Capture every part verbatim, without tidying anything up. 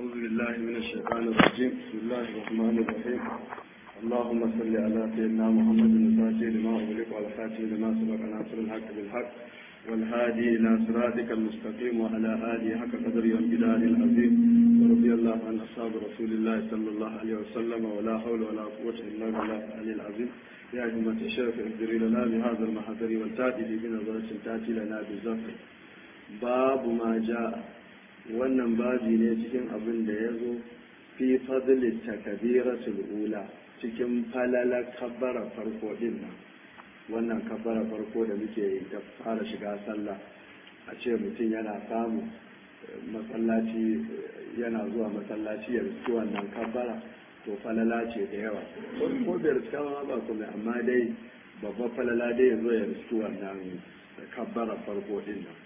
أعوذ بالله من الشيطان الرجيم بسم الله الرحمن الرحيم اللهم صل على سيدنا محمد الفاتح لما أغلق والخاتم لما سبق ناصر الحق بالحق والهادي إلى صراطك المستقيم وعلى آله حق قدر وامتداد العظيم ورضي الله عن أصحاب رسول الله صلى الله عليه وسلم ولا حول ولا قوة إلا بالله العلي العظيم يا همة الشرف اهدري لنا بهذا المحضر والتأتي بنظرة تأتي لنا بالزفر باب ما جاء wannan babi ne cikin abin da ya zo fi fadli takbiratul ula cikin falala kabbara farko din nan wannan kabbara farko da muke ta fara shiga sallah a ce mutum yana samu masallaci yana zuwa masallaci ya riski wannan kabbara to falala ce da yawa ko bai riska ma ba kuma amma dai babban falala dai ya zo ya riski wannan kabbara farko din nan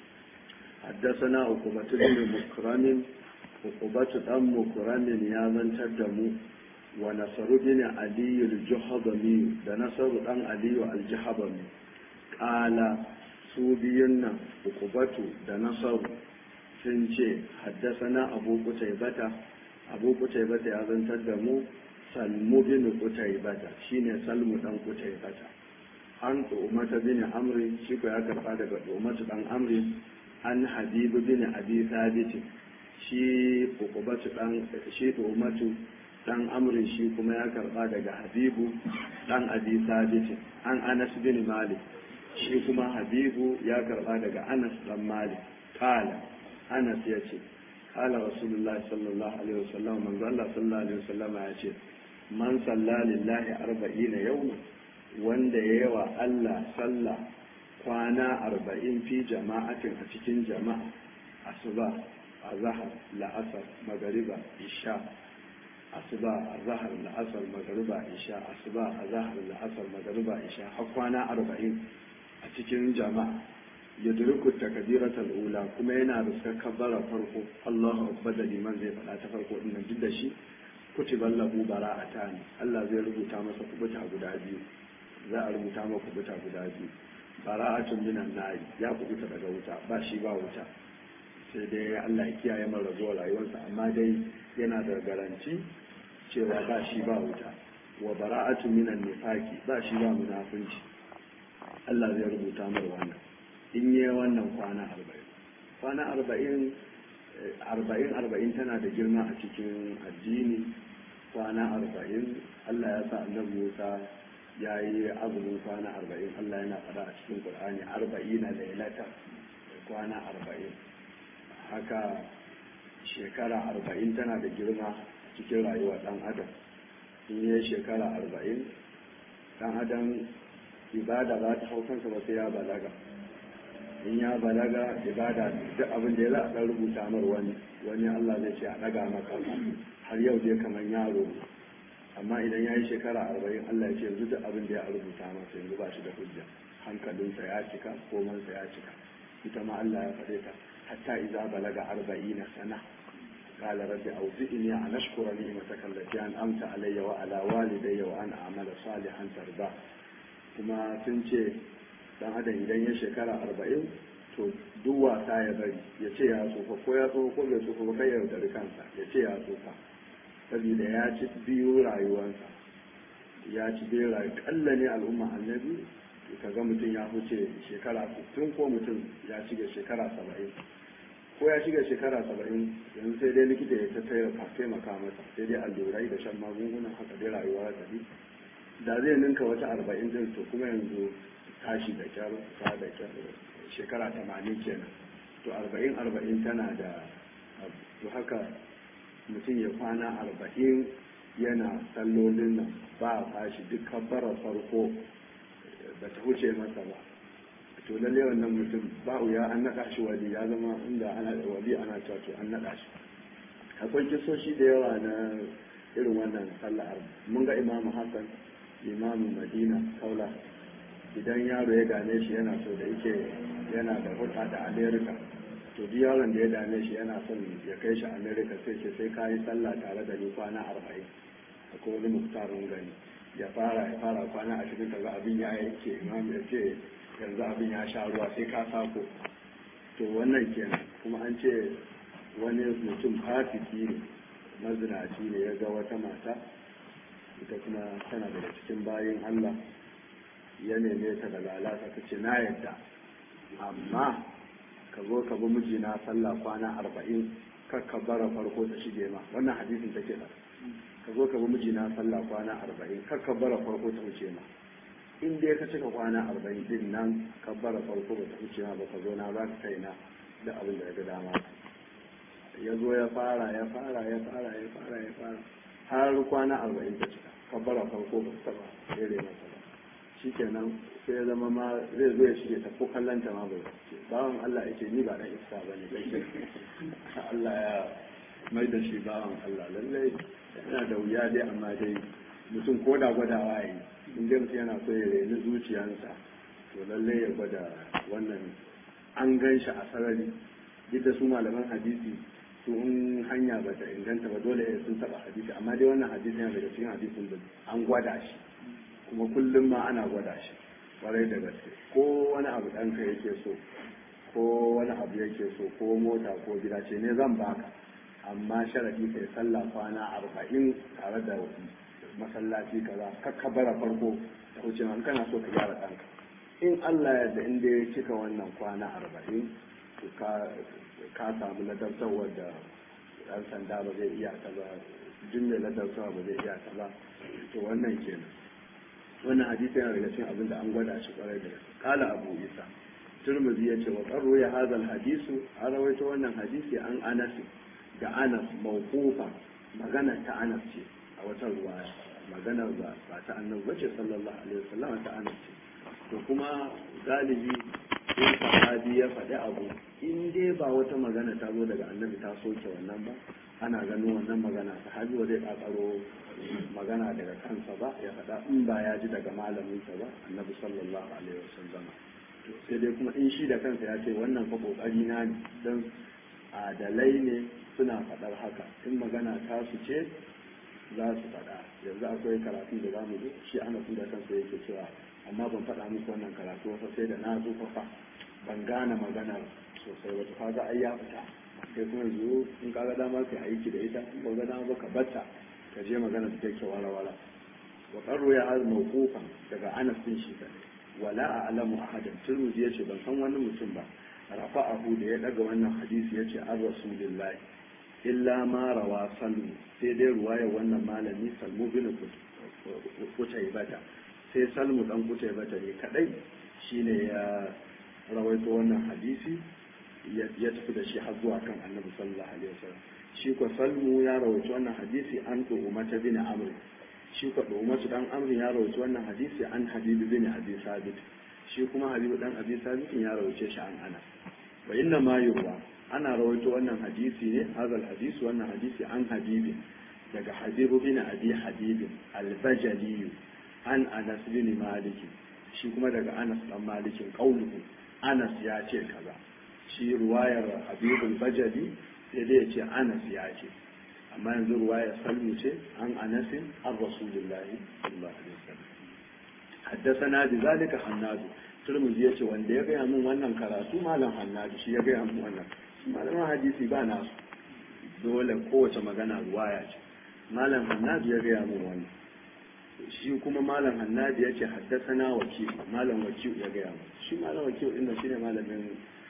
حدثنا عقبة بن مكرم عقبة بن مكرم يا من تدمو ونصر بن علي الجحظمي ده نصر بن علي الجحظمي قال سوبينا عقبة ده نصر سنجي حدثنا أبو قتيبة أبو قتيبة يا من تدمو سلم بن قتيبة شين سلم بن قتيبة عن أمة بن عمرو شيكو يا كفا daga أمة بن عمرو an habibu bin abi sabit shi ukubatu dan shi umatu dan amrin shi kuma ya karba daga habibu dan abi sabit an anas bin malik shi kuma habibu ya karba daga anas dan malik kala anas yace kala rasulullahi sallallahu alaihi wasallam manzo Allah sallallahu alaihi wasallam yace man salla lillahi arba'ina yawma wanda yawa Allah sallah kwana arba'in fi jama'atin a cikin jama'a asuba azhar la'asar magariba isha asuba azhar la'asar magariba isha asuba azhar la'asar magariba isha har kwana arba'in a cikin jama'a yadruku takbiratul ula kuma yana da kabbara farko Allahu akbar da liman zai faɗa ta farko din nan duk da shi kutiban lahu bara'atan Allah zai rubuta masa kubuta guda biyu za a rubuta masa kubuta guda biyu bara'atun minan nari ya kubuta daga wuta ba shi ba wuta sai dai Allah ya kiyaye mara zuwa rayuwarsa amma dai yana da garanti cewa ba shi ba wuta wa bara'atun minan nifaki ba shi ba munafunci Allah zai rubuta mara wannan in yi wannan kwana arba'in kwana arba'in arba'in arba'in tana da girma a cikin addini kwana arba'in Allah ya sa annabi Musa ya yi azumin kwana arba'in Allah yana faɗa a cikin ƙur'ani arba'ina lailata kwana arba'in haka shekara arba'in tana da girma cikin rayuwar ɗan adam in yi shekara arba'in ɗan adam ibada ba ta hau kansa ba sai ya balaga in ya balaga ibada duk abin da ya za a ɗan rubuta mar wani wani Allah zai ce a ɗaga maka har yau dai kamar yaro amma idan ya yi shekara arba'in Allah ya ce yanzu da abin da ya rubuta masa yanzu ba shi da hujja hankalinsa ya cika komansa ya cika ita ma Allah ya faɗe ta hatta iza balaga arba'ina sana qala rabbi awzi'ni an ashkura ni'mataka allati an'amta alayya wa ala walidayya wa an a'mala salihan tarda kuma sun ce dan adam idan ya shekara arba'in to duk wasa ya bari ya ce ya tsufa ko ya tsufa ko bai tsufa ba kai ya yaudari kansa ya ce ya tsufa saboda ya ci biyu rayuwarsa ya ci biyu rayuwa kalla ne al'umma annabi ka ga mutum ya huce shekara sittin ko mutum ya shiga shekara saba'in ko ya shiga shekara saba'in yanzu sai dai likita ya taimaka masa sai dai allurai da shan magunguna haka dai rayuwa ta bi da zai ninka wata arba'in din to kuma yanzu tashi da kyar ta da kyar shekara tamanin kenan to arba'in arba'in tana da to haka mutum ya kwana arba'in yana sallolin nan ba a fashi duk kabbarar farko ba ta huce masa ba to lalle wannan mutum ba ya an naɗa shi wali ya zama inda ana da wali ana cewa to an naɗa shi akwai kisoshi da yawa na irin wannan sallah mun ga imamu hassan imamu madina kaula idan yaro ya gane shi yana so da yake yana da hulɗa da america to duk yaron da ya dame shi yana son ya kai shi america sai ce sai ka yi sallah tare da ni kwana arba'in akwai wani muktarin gani ya fara ya fara kwana ashirin kaga abin ya yanke imam ya ce yanzu abin ya sha ruwa sai ka sako to wannan kenan kuma an ce wani mutum fasiki ne mazinaci ne ya ga wata mata ita kuma tana daga cikin bayin Allah ya neme ta da lalata ta ce na yadda amma ka zo ka bi mijina sallah kwana arba'in kakka bara farko ta shige ma wannan hadisin take da ka zo ka bi mijina sallah kwana arba'in kakka bara farko ta wuce ma in dai ka cika kwana arba'in din nan ka bara farko ba ta wuce ma ba ka zo na za ka kai na da abin da ya ga dama ya zo ya fara ya fara ya fara ya fara ya fara har kwana arba'in ta cika ka bara farko ba ta ba rere masa ba shikenan sai ya zama ma zai zo ya shige ta ko kallon ta ma bai ce bawan Allah yake ni ba dan iska bane kai Allah ya mai da shi bawan Allah lallai yana da wuya dai amma dai mutum ko da gwadawa yayi in dai mutum yana so ya reni zuciyarsa to lallai ya gwada wannan an gan shi a sarari duk da su malaman hadisi su in hanya ba ta inganta ba dole sun taba hadisi amma dai wannan hadisi yana daga cikin hadisin da an gwada shi kuma kullum ma ana gwada shi kwarai da gaske ko wani abu ɗanka yake so ko wani abu yake so ko mota ko gida ce ne zan baka amma sharadi kai sallah kwana arba'in tare da masallaci kaza kakka bara farko ta wuce ma kana so ka gyara ɗanka in Allah ya da inda ya cika wannan kwana arba'in ka ka samu ladabtarwar da ɗan sanda ba zai iya ta ba jin da ladabtarwa ba zai iya ta ba to wannan kenan wannan hadisi yana daga cikin abin da an gwada shi kwarai da gaske kala abu isa turmuzi ya ce wa qarru ya hadha al hadisu an rawaito wannan hadisi an anas da anas mawqufa magana ta anas ce a wata ruwaya magana ba ba ta annabi bace sallallahu alaihi wasallam ta anas ce to kuma galibi in sahabi ya faɗi abu in dai ba wata magana ta zo daga annabi ta soke wannan ba ana ganin wannan magana sahabi ba zai ƙaƙaro magana daga kansa ba ya faɗa in ba ya ji daga malaminsa ba annabi sallallahu alaihi wasallam sai dai kuma in shi da kansa ya ce wannan fa kokari na ne dan adalai ne suna faɗar haka in magana ta su ce za su faɗa yanzu akwai karatun da zamu ji shi ana tun da kansa yake cewa amma ban faɗa muku wannan karatu fa sai da na zo fa ban gane magana sosai wata kaga ai ya fita sai kuma yanzu in kaga dama kai aiki da ita in ba ga dama ba ka batta ka je magana da take wala wala wa qarru ya hal mawqufan daga Anas bin shi kadai wala a'lamu ahadan turmuzi yace ban san wani mutum ba rafa'ahu da ya daga wannan hadisi yace ar rasulillahi illa ma rawa sallu sai dai ruwaya wannan malami salmu bin kutaybata sai salmu dan kutaybata ne kadai shine ya rawaito wannan hadisi ya tafi da shi har zuwa kan annabi sallallahu alaihi wasallam shi ko salmu ya rawaito wannan hadisi an umata bin amr shi ko umata dan amr ya rawaito wannan hadisi an habib bin abi sabit shi kuma habib dan abi sabit ya rawaito shi an anas wa inna ma yurwa ana rawaito wannan hadisi ne hazal hadisi wannan hadisi an habibi daga habib bin abi habib al-bajali an anas bin malik shi kuma daga anas dan malikin qauluhu anas ya ce kaza shi ruwayar habibul bajali sai dai ya ce anas ya ce amma yanzu ruwayar salmu ce an anasin an rasulullahi sallallahu alaihi wasallam haddathana bi zalika hannadu turmuzi ya ce wanda ya gaya min wannan karatu malam hannadu shi ya gaya min wannan malaman hadisi ba nasu dole kowace magana ruwaya ce malam hannadu ya gaya min wannan shi kuma malam hannadu ya ce haddasana wakil malam wakil ya gaya min shi malam wakil din shi ne malamin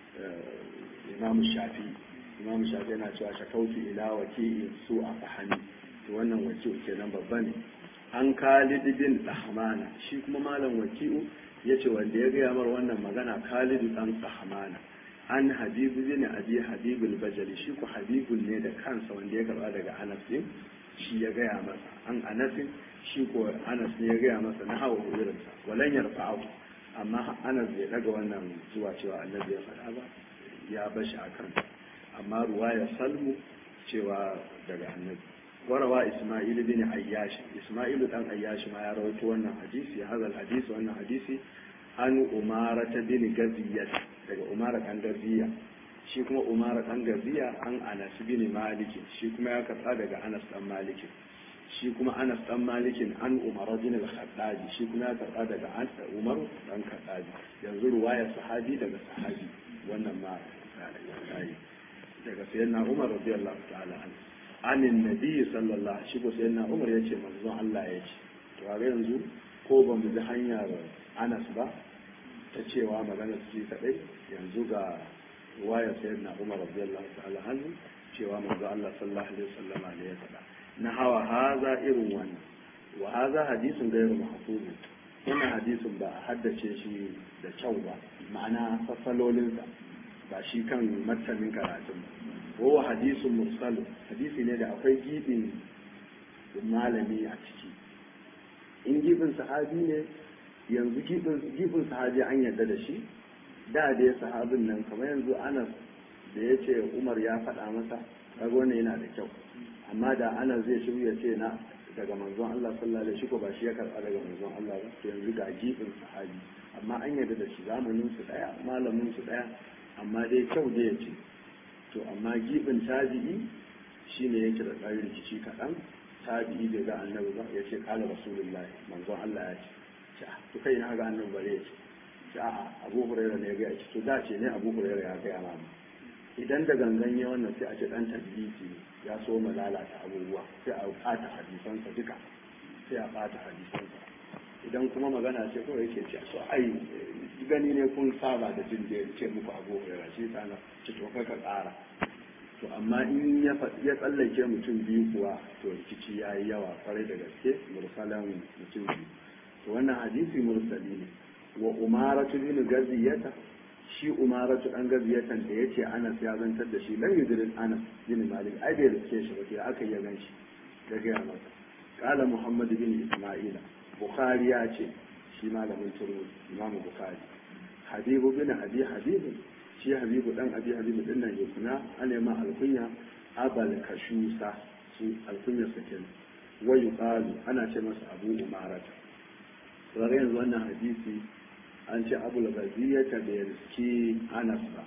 imam shafi imam shafi yana cewa shakautu ila wakil su a fahimi to wannan wakil kenan babba ne an Khalid bin Ahmana shi kuma malam wakil ya ce wanda ya gaya mar wannan magana Khalid dan Ahmana an Habibu bin Abi Habib al-Bajali shi ku Habibun ne da kansa wanda ya karba daga Anas din shi ya gaya masa an Anas shi ko Anas ne ya gaya masa na hawa irinsa walan yarfa'u amma Anas bai daga wannan zuwa cewa Annabi ya faɗa ba ya bashi akan amma ruwaya Salmu cewa daga Annabi warawa Isma'il bin Ayyash Isma'il dan Ayyash ma ya rawaito wannan hadisi hadal hadisi wannan hadisi an Umara ta bin Gaziyya daga Umara dan Gaziyya shi kuma Umara dan Gaziyya an Anas bin Malik shi kuma ya karba daga Anas dan Malik shi kuma Anas dan Malik an Umar bin al-Khattab shi kuma ya karba daga Anas Umar dan Khattab yanzu ruwayar sahabi daga sahabi wannan ma sai daga sayyidina Umar radiyallahu ta'ala anhu anin nabi sallallahu alaihi wasallam sayyidina Umar yace manzon Allah yace to a yanzu ko ba mu ji hanyar Anas ba ta cewa magana su kadai yanzu ga riwaya sayyidina Umar radiyallahu ta'ala anhu cewa manzon Allah sallallahu alaihi wasallam ne ya faɗa na hawa haza irin wannan wa haza hadisin gairu mahfuz wannan hadisin ba a haddace shi da kyau ba ma'ana fasalolinsa ba shi kan martanin karatun ba wa hadisun mursal hadisi ne da akwai gibin malami a ciki in gibin sahabi ne yanzu gibin sahabi an yarda da shi da dai sahabin nan kamar yanzu Anas da ya ce Umar ya faɗa masa kaga wannan yana da kyau amma da Anas zai shiru ya ce na daga manzon Allah sallallahu alaihi wasallam ba shi ya karɓa daga manzon Allah ba to yanzu ga gibin sahabi amma an yarda da shi zamanin su daya malamin su daya amma dai kyau da ya ce to amma gibin tabi'i shine yake da tsarin rikici kaɗan tabi'i bai ga annabi ba ya ce kala rasulullahi manzon Allah ya ce to kai na ga annabi bare ya ce a'a Abu Hurairah ne ya ga ya ce to da ce ne Abu Hurairah ya ga ma idan da gangan ya wannan sai a ce dan tabi'i ya so mu lalata abubuwa sai a ɓata hadisansa duka sai a ɓata hadisansa idan kuma magana ce kawai yake ce so ai gani ne kun saba da jin da ce muku abu ya shi tsana ci to ka tsara to amma in ya ya tsallake mutum biyu kuwa to rikici yayi yawa kwarai da gaske mursalan mutum biyu to wannan hadisi mursali ne wa umaratu bin gaziyata shi umaratu dan gaziyatan da yace Anas ya zantar da shi lam yudrin Anas bin Malik ai bai rike shi ba sai aka yi ganshi daga ya masa qala Muhammad bin Isma'ila Bukhari ya ce shi malamin turu Imam Bukhari Habibu bin Abi Habibu shi Habibu dan Abi Habibu din nan ya kuna ana ma alkunya abal kashusa su alkunya sakin wa yuqalu ana ce masa Abu Umarata sai yanzu wannan hadisi an ce Abu al-Ghaziyata bai riski Anas ba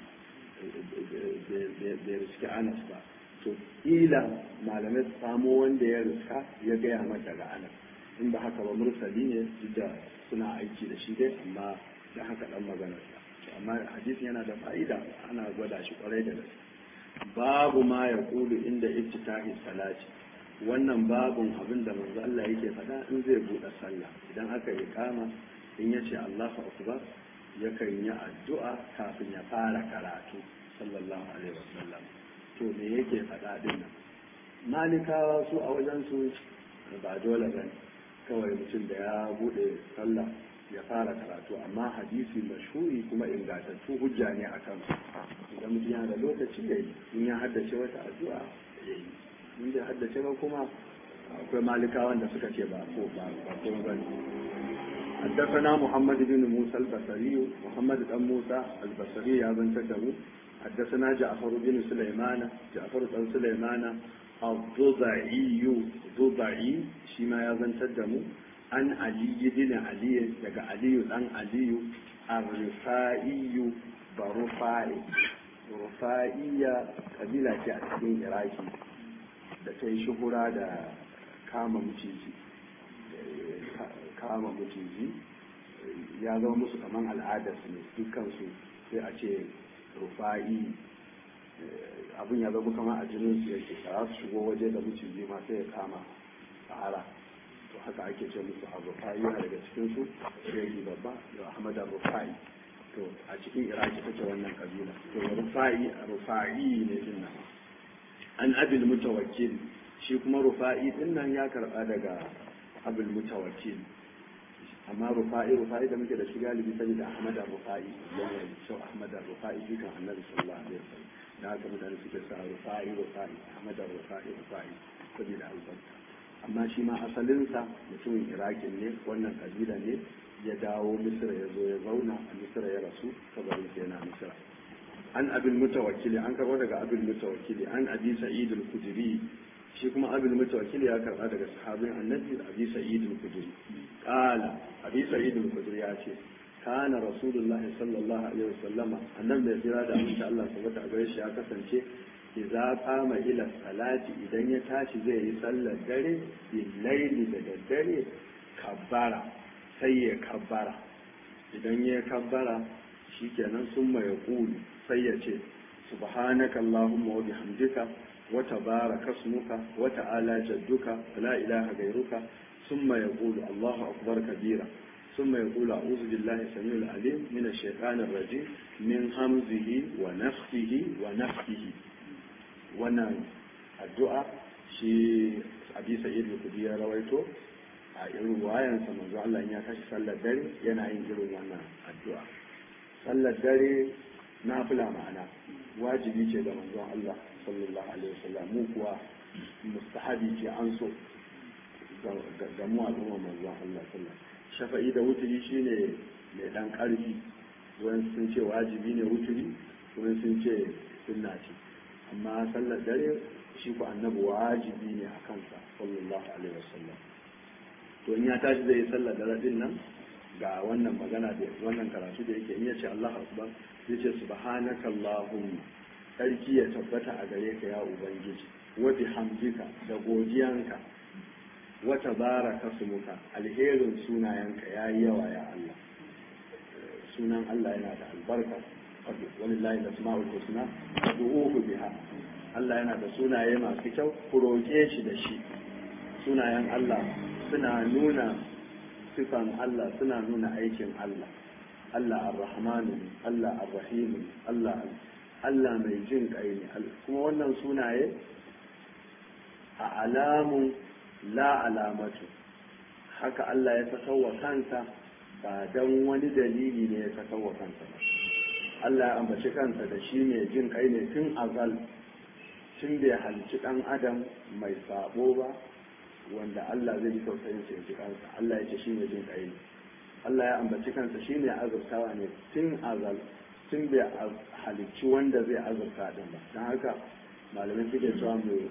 bai riski Anas ba to ila malamai su samo wanda ya riska ya gaya mata ga Anas in ba haka ba mursali ne duk da suna aiki da shi dai amma da haka dan magana amma hadisi yana da fa'ida ana gwada shi kwarai da gaske babu ma ya kulu inda iftitahi salati wannan babun abin da manzo Allah yake faɗa in zai buɗe sallah idan aka yi kama in yace Allahu akbar yakan yi addu'a kafin ya fara karatu sallallahu alaihi wasallam to me yake faɗa din nan malikawa su a wajen su ba dole bane kawai mutum da ya bude sallah ya fara karatu amma hadisi mashhuri kuma ingantattu hujja ne a kan idan mutum yana da lokaci ya yi in ya haddace wata addu'a ya yi in bai haddace ba kuma akwai malikawan da suka ce ba ko ba ko ba حدثنا محمد بن موسى البصري محمد بن موسى البصري يا بن تدمو حدثنا جعفر بن سليمان جعفر بن سليمان الضبعي ضبعي شيما يا بن تدمو عن علي بن علي daga علي بن علي الرفاعي برفاعي رفاعية kabila ce a cikin Iraki da ta yi shuhura da kama maciji kama maciji ya zama musu kaman al'adarsu ne dukkansu sai a ce rufa'i abin ya zama kama a jininsu yake za su shigo waje da maciji ma sai ya kama sahara to haka ake ce musu a rufa'i yana daga cikinsu shehi babba da ahmad rufa'i to a cikin iraki take wannan kabila to rufa'i rufa'i ne din nan an abil mutawakkil shi kuma rufa'i din nan ya karba daga abul mutawakkil amma rufa'i rufa'i da muke da shi galibi saboda ahmad rufa'i yana da shau ahmad rufa'i dukan annabi sallallahu alaihi wasallam da haka mutane suke sa rufa'i rufa'i ahmad rufa'i rufa'i saboda albarka amma shi ma asalinsa mutumin irakin ne wannan kabila ne ya dawo misira ya zo ya zauna a misira ya rasu kabarin sai yana misira an abin mutawakkili an karɓo daga abin mutawakkili an abi sa'id al-khudri shi kuma abin mutawakkili ya karɓa daga sahabin annabi abi sa'id al-khudri qala abi sa'id al-khudri ya ce kana rasulullah sallallahu alaihi wasallam annabi mai jira da insha Allah subhanahu wa ta'ala ya kasance idza qama ila salati idan ya tashi zai yi sallar dare bil laili da daddare kabbara sai ya kabbara idan ya kabbara shikenan sun mai kulu sai ya ce subhanaka allahumma wa bihamdika wa tabaraka ismuka wa ta'ala jadduka la ilaha ghayruka thumma yaqulu Allahu akbar kabira thumma yaqulu a'udhu billahi samiul alim min ash-shaytanir rajim min hamzihi wa nafthihi wa nafthihi. Wannan addu'a shi Abi Sa'id al-Khudri ya rawaito a irin wayansa manzo Allah ya tashi sallar dare yana yin irin wannan addu'a. Sallar dare nafila ma'ana wajibi ce ga manzo Allah sallallahu alaihi wasallam, mu kuwa mustahabi ce an so ga mu al'umma manzo Allah sallallahu. Shafa'i da wuturi shine mai dan karfi, wani sun ce wajibi ne wuturi, wani sun ce sunna ce, amma sallar dare shi ku annabi wajibi ne a kansa sallallahu alaihi wasallam. To in ya tashi zai yi sallar dare din nan ga wannan magana da wannan karatu da yake in ya ce Allahu akbar zai ce subhanaka allahumma, sarki ya tabbata a gare ka ya ubangiji, wa bihamdika da godiyanka, wa tabaraka smuka alherin sunayenka yayi yawa ya Allah. Sunan Allah yana da albarka, walillahi al-asma'ul husna fad'uhu biha. Allah yana da sunaye masu kyau, ku roƙe shi da shi. Sunayen Allah suna nuna sifan Allah, suna nuna aikin Allah. Allah ar-Rahmanu, Allah ar-Rahim, Allah Allah mai jin kai ne. Kuma wannan sunaye a alamun la alamatu, haka Allah ya tasawwa kansa ba dan wani dalili ne ya tasawwa kansa ba. Allah ya ambaci kansa da shi ne jin kai ne tun azal, tun da ya halicci ɗan adam mai sabo ba, wanda Allah zai yi tausayin sa ya ji kansa. Allah ya ce shi ne jin kai. Allah ya ambaci kansa shi ne azurtawa ne tun azal, tun bai halicci wanda zai azurta din ba. Don haka malamai suke cewa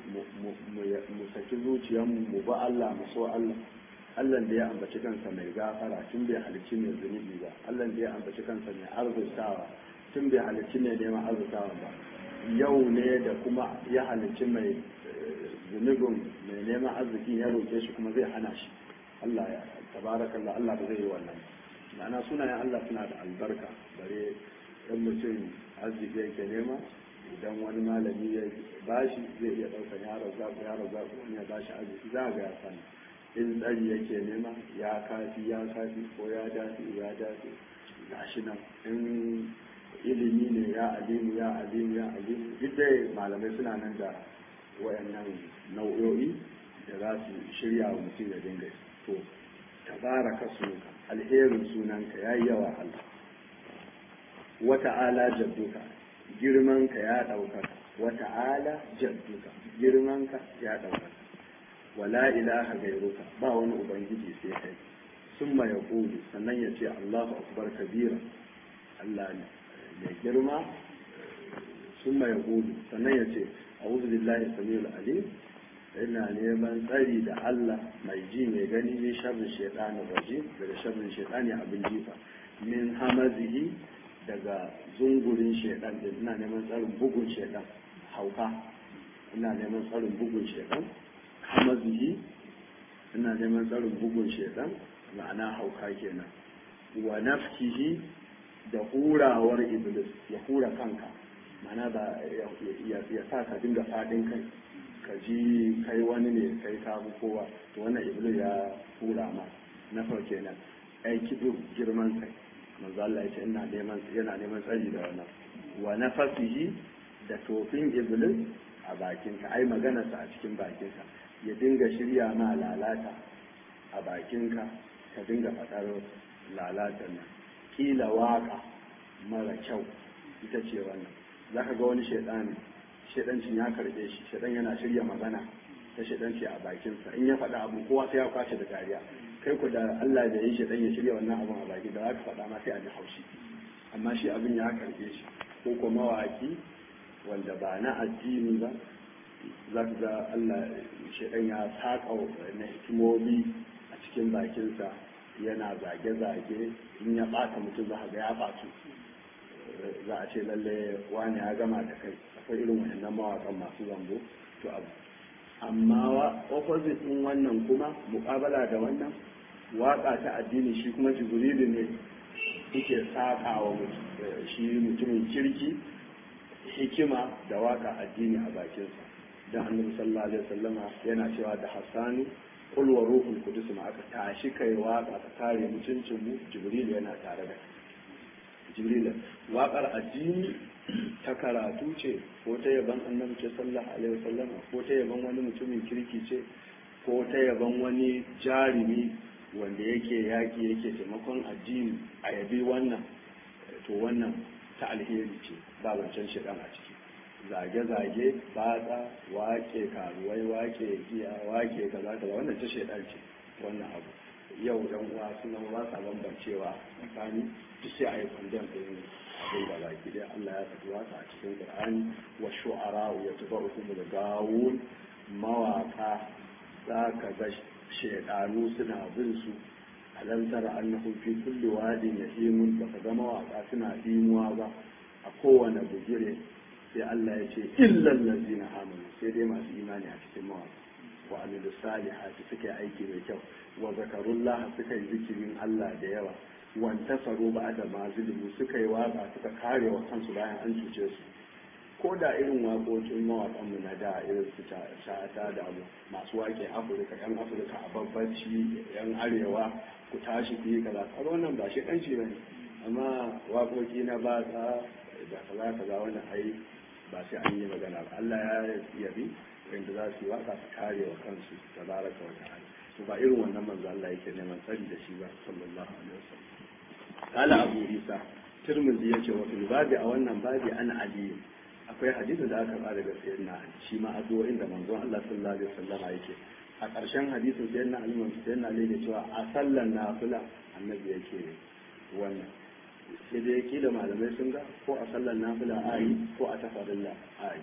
mu saki zuciyarmu mu ba Allah, mu so Allah. Allah da ya ambaci kansa mai gafara tun bai halicci mai zunubi ba. Allah da ya ambaci kansa mai arzurtawa tun bai halicci mai neman arzurtawa ba. Yau ne da kuma ya halicci mai zunubin mai neman arziki ya roƙe shi kuma zai hana shi. Allah ya tabarakallah, Allah ba zai yi wannan. Ma'ana sunayen Allah suna da albarka, bare dan mutum arziki yake nema, idan wani malami ya bashi zai iya ɗaukar yaro zaɓu yaro zaɓu wani ya bashi arziki za ga ya sani. In tsari yake nema ya kafi ya kafi ko ya dafi ya dafi gashi nan. In ilimi ne ya alimu ya alimu ya alimu, duk dai malamai suna nan da wayannan nau'o'i da za su shirya wa mutum da dinga. To tabaraka sunuka, alherin sunanka yayi yawa Allah. Wa ta'ala jadduka, girmanka ya ɗaukaka. Wa ta'ala jadduka, girmanka ya ɗaukaka. Wala ilaha gairuka, ba wani ubangiji sai kai. Summa yaqulu, sannan ya ce Allahu akbar kabira, Allah ne mai girma. Summa yaqulu, sannan ya ce a'udhu billahi samiul alim, ina neman tsari da Allah mai ji mai gani min sharrin shaytanir rajim, daga sharrin shaytani abin jifa, min hamazihi, daga zungurin shaytan, da ina neman tsarin bugun shaytan, hauka, ina neman tsarin bugun shaytan. Hamazihi, ina neman tsarin bugun shaytan, ma'ana hauka kenan. Wa nafkihi, da hurawar iblis, ya hura kanka, ma'ana ba ya sa ka dinga fadin kai ka ji kai wani ne kai ka kowa, to wannan iblis ya hura ma na farko kenan. Ai kidu girman kai, manzo Allah ya ce ina neman yana neman tsari da wannan. Wa nafasihi, da tofin iblis a bakinka, ai maganarsa a cikin bakinka, ya dinga shirya ma lalata a bakinka, ka dinga faɗar lalatan nan. Kila waka mara kyau ita ce wannan. Za ka ga wani shaidani, shaidancin ya karɓe shi, shaidan yana shirya magana ta shaidanci a bakinsa, in ya faɗa abu kowa sai ya kwace da dariya. Kai ku da Allah da yi shaidan ya shirya wannan abun a baki, da za ka faɗa ma sai a ji haushi, amma shi abin ya karɓe shi. Ko kuma mawaki wanda ba na addini ba, za ka ga Allah shaidan ya saƙa na hikimomi a cikin bakinsa, yana zage-zage, in ya ɓata mutum za ka ga ya ɓatu, za a ce lalle wani ya gama da kai. Akwai irin wannan mawaƙan masu zambo to abu. Amma wa opposite ɗin wannan kuma muƙabala da wannan waƙa ta addini, shi kuma jibrilu ne yake saƙa wa shi mutumin kirki hikima da waka addini a bakinsa dan annabi sallallahu alaihi wasallama yana cewa da Hassanu qul wa ruhul qudus ma aka tashi kai waka ka kare mutuncin mu Jibril yana tare da Jibril waƙar addini ta karatu ce ko ta yaban annabi ce sallallahu alaihi wasallama ko ta yaban wani mutumin kirki ce ko ta yaban wani jarumi wanda yake yaki yake taimakon addini a yabi wannan to wannan ta alheri ce ba wancan shedan a ciki zage-zage batsa wake karuwai wake giya wake kaza kaza wannan ta shedan ce wannan abu yau dan uwa suna ba sa bambancewa tsakani duk sai a yi kwandon ɗin abin da baki dai Allah ya faɗi waka a cikin Qur'ani wa shu'ara yatba'uhum al-gawun mawaka za ka ga shedanu suna bin su alam tara annahum fi kulli wadin yahimun ba ka ga mawaka suna dimuwa ba a kowane bugire sai Allah ya ce illal ladzina amanu sai dai masu imani a cikin mawaka wa amilu salihati suka yi aiki mai kyau wa zakarullah suka yi zikirin Allah da yawa wantasaru ba da mazilimu suka yi waka suka kare wa kansu bayan an cuce su ko da irin waƙoƙin mawaƙan mu na da irin su shata da abu masu waƙe Afirka yan Afirka a babbaci yan arewa ku tashi ku yi kaza kaza wannan ba shi ɗanci ba ne amma waƙoƙi na batsa da kaza kaza wannan ai ba sai an yi magana ba Allah ya yabi wanda za su yi waka su kare wa kansu tabaraka wa ta'ala to ba irin wannan manzo Allah yake neman tsari da shi ba sallallahu alaihi wasallam qala abu isa tirmidhi yace wa fil babi a wannan babi ana ali akwai hadisi da aka bada daga sayyidina ali shi ma addu'o'in da manzon Allah sallallahu alaihi wasallam yake a ƙarshen hadisin sayyidina ali manzo sayyidina ali ya cewa a sallan nafila annabi yake wannan sai dai yake da malamai sun ga ko a sallan nafila ayi ko a tafarilla ayi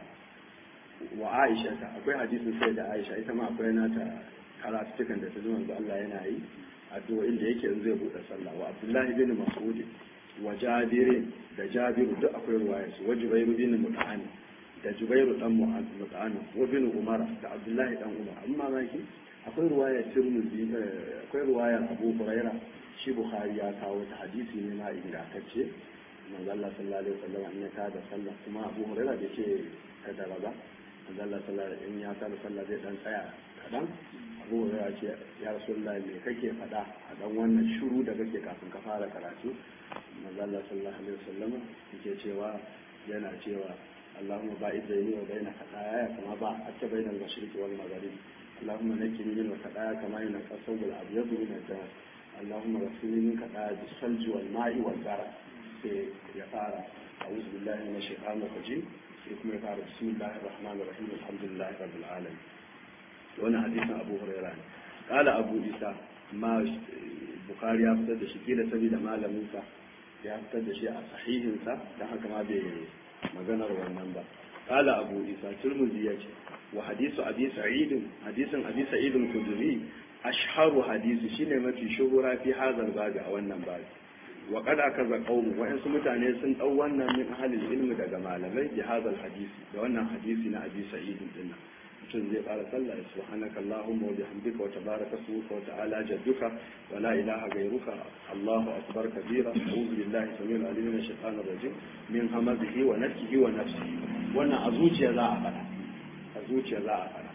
wa Aisha ta akwai hadisin sai da Aisha ita ma akwai nata karatukan da ta zo manzo Allah yana yi addu'o'in da yake in zai bude sallah wa Abdullah ibn Mas'ud wa Jabir da Jabir duk akwai ruwaya su wa Jubayr ibn Mut'an da Jubayr dan Mut'an wa ibn Umar da Abdullah dan Umar amma maki akwai ruwaya Tirmidhi akwai ruwaya Abu Hurairah shi Bukhari ya kawo ta hadisi ne ma ingantacce manzo Allah sallallahu alaihi wasallam ya tada sallah kuma Abu Hurairah da ce kada ba Allah sallallahu alaihi wasallam ya tada sallah zai dan tsaya kadan Abu ya ce ya Rasulullah me kake faɗa a dan wannan shiru da kake kafin ka fara karatu manzo Allah sallallahu alaihi wasallam yake cewa yana cewa Allahumma ba'id bayni wa bayna khataaya kama ba'adta bayna al-mashriqi wal maghrib Allahumma nakkini min khataaya kama yunqqa thawb al-abyad min ad-damas Allahumma ghsilni min khataaya bis-salji wal ma'i wal barad sai ya fara a'udhu billahi minash shaitanir rajim sai kuma ya fara bismillahir rahmanir rahim alhamdulillahi rabbil alamin wannan hadisin Abu Hurairah ne kala Abu Isa ma Bukhari ya fitar da shi kila saboda malamin sa ya fitar da shi a sahihin sa dan haka ma bai maganar wannan ba kala Abu Isa Tirmidhi yace wa hadisu Abi Sa'id hadisin Abi Sa'id al-Khudri ashharu hadisi shine mafi shuhura fi hadal babi a wannan babi wa qad akaza qawm wa in mutane sun dau wannan min ahli ilmi daga malamai bi hadal hadisi da wannan hadisi na Abi Sa'id din mutum zai fara sallah subhanaka allahumma wa bihamdika wa tabaraka ismuka wa ta'ala jadduka wa la ilaha ghayruka allahu akbar kabira a'udhu billahi samil alim min shaitanir rajim min hamazihi wa nafsihi wa nafsihi wannan a zuciya za a fada a zuciya za a fada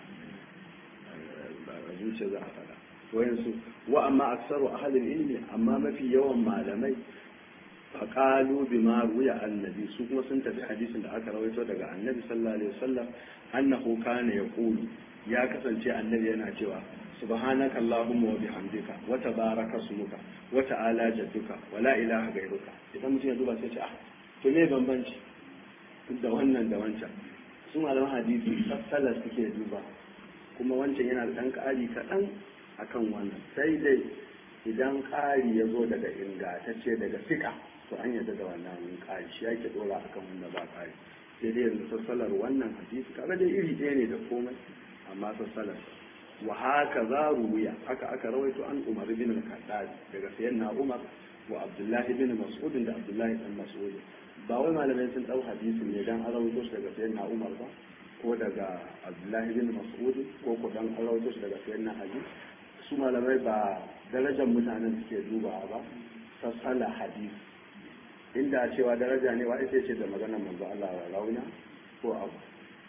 a zuciya za a fada wayansu wa amma aksaru ahli ilmi amma mafi yawan malamai faqalu bima ruya annabi su kuma sun tafi hadisin da aka rawaito daga annabi sallallahu alaihi wasallam annahu kana yaqulu ya kasance annabi yana cewa subhanaka allahumma wa bihamdika wa tabaraka ismuka wa ta'ala jadduka wa la ilaha ghayruka idan mutum ya duba sai ce ah to me bambanci da wannan da wancan su malaman hadisi sallar suke duba kuma wancan yana da dan ƙari kaɗan akan wannan sai dai idan ƙari ya zo daga ingantacce daga fika to an yadda da wannan ƙari shi yake dora akan wanda ba ƙari sai dai yanzu sassalar wannan hadisi kaga dai iri ɗaya ne da komai amma sassalar wa haka za ruwiya haka aka rawaito an Umar bin al-Khattab daga sayyidina Umar wa Abdullahi bin Mas'ud da Abdullahi bin Mas'ud ba wai malamai sun dau hadisi ne dan an rawaito shi daga sayyidina Umar ba ko daga Abdullahi bin Mas'ud ko ko dan an rawaito shi daga sayyidina Ali su malamai ba darajar mutanen suke dubawa ba sassala hadisi inda cewa daraja ne wa ita ce da maganar manzo Allah wa rauna ko abu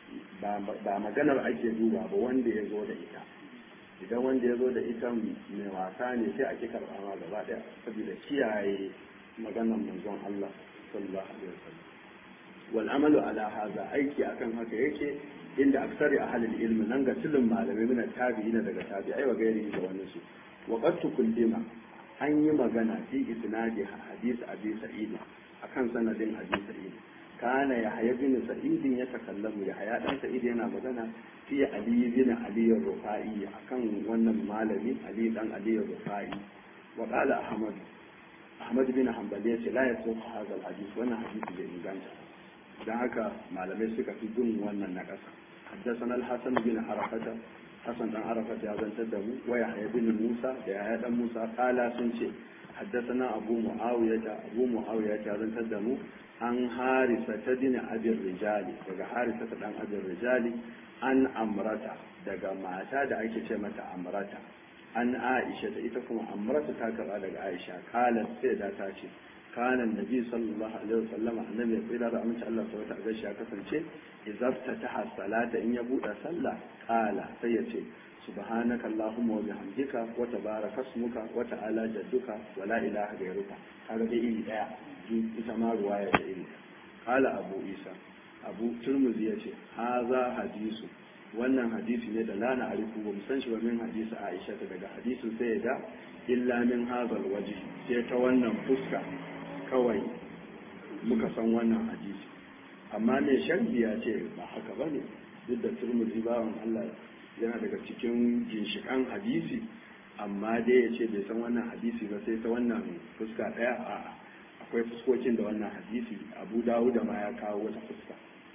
ba maganar ake duba ba wanda ya zo da ita idan wanda ya zo da ita mai wasa ne sai ake karɓa ma gaba ɗaya saboda kiyaye maganar manzon Allah sallallahu alaihi wasallam wal amalu ala hadha aiki akan haka yake inda aksari ahlul ilmi nan ga tilin malamai min tabi'ina daga tabi'ai wa gairi da wani su wa qad tukullima an yi magana fi isnadi hadith abi sa'id akan sanadin abi sa'id kana yahya bin sa'id ya takallamu yahya dan sa'id yana magana fi ali bin ali ar-rufai akan wannan malami ali dan ali ar-rufai wa qala ahmad ahmad bin hanbal ya ce la yasuq hadha al-hadith wannan hadisi bai inganta dan haka malamai suka fi bin wannan na kasa حدثنا الحسن بن عرفة حسن بن عرفة يا بن تدمو ويحيى بن موسى يا بن موسى قال سنشي حدثنا أبو معاوية أبو معاوية يا بن تدمو عن حارثة بن أبي الرجال دقى حارثة بن أبي الرجال عن أمرتا دقى معتا دعيك شمة أمرتا عن عائشة إتكم أمرتا تاكرا دقى عائشة قالت سيدة تاشي كان النبي صلى الله عليه وسلم النبي يقول هذا أمس الله سبحانه وتعالى شيء كفن شيء إذا افتتح الصلاة إن يبوء صلى قال سيتي سبحانك اللهم وبحمدك وتبارك اسمك وتعالى جدك ولا إله غيرك هذا بإيه إيه إسماء رواية إيه قال أبو عيسى أبو ترمذي هذا حديث wannan hadisi ne da la na arifu ba san shi ba min hadisi Aisha daga hadisin sai da illa min hazal waje sai ta wannan fuska kawai muka san wannan hadisi amma ne sharhi ya ce ba haka bane duk da Tirmidhi bawan Allah yana daga cikin ginshikan hadisi amma dai ya ce bai san wannan hadisi ba sai ta wannan fuska daya a akwai fuskokin da wannan hadisi Abu Dawud ma ya kawo wata fuska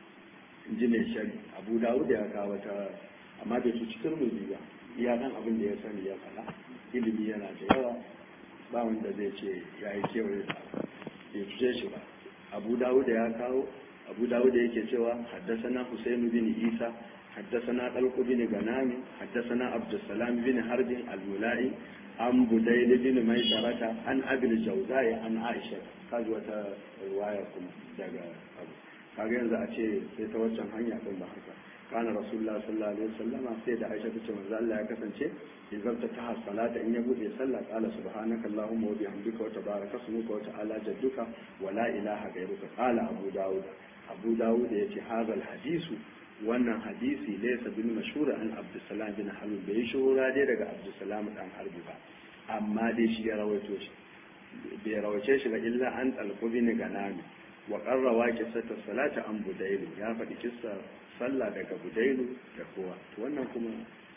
in ji mai shari Abu Dawud ya kawo wata amma bai cuci Tirmidhi ba iya dan abin da ya sani ya fada ilimi yana da yawa ba wanda zai ce ya yi kewaye da ya cuce shi ba Abu Dawud ya kawo Abu Dawud yake cewa haddasana Husayn bin Isa haddasana Talq bin Ganami haddasana Abdussalam bin Harb al-Mula'i an Budayl bin Maisarata an Abi al-Jawza'i an Aisha kaji wata riwaya kuma daga Abu kaga yanzu a ce sai ta wancan hanya din ba haka kana rasulullah sallallahu alaihi wasallama sai da Aisha tace manzo Allah ya kasance idan ta taha salata in ya bude sallah qala subhanaka allahumma wa bihamdika wa tabaraka ismuka wa ta'ala jadduka wa la ilaha ghayruka qala abu daud abu daud yace hadal hadisu wannan hadisi laysa bil mashhur an abdussalam bin halul bai shuhura dai daga abdussalam dan harbi ba amma dai shi ya rawaito shi bai rawace shi ba illa an talqu bin ganami wa qarrawa qissata salati an budailu ya faɗi kissa sallah daga budailu da kowa to wannan kuma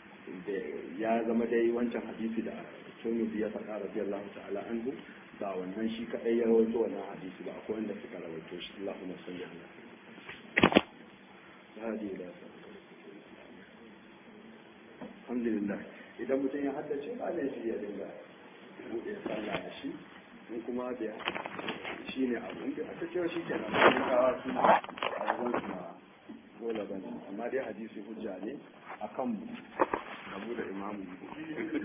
ya zama dai wancan hadisi da Tirmidhi ya faɗa radiyallahu ta'ala anhu ba wannan shi kadai ya rawaito wannan hadisi ba akwai wanda suka rawaito shi Allahumma salli ala hadi ila alhamdulillah idan mutum ya haddace ba ne shi ya dinga buɗe sallah da shi in kuma da shi ne abin da aka cewa shi kenan bayan kawa su abubuwan su na dole ba ne amma dai hadisi hujja ne a kan abu da imamu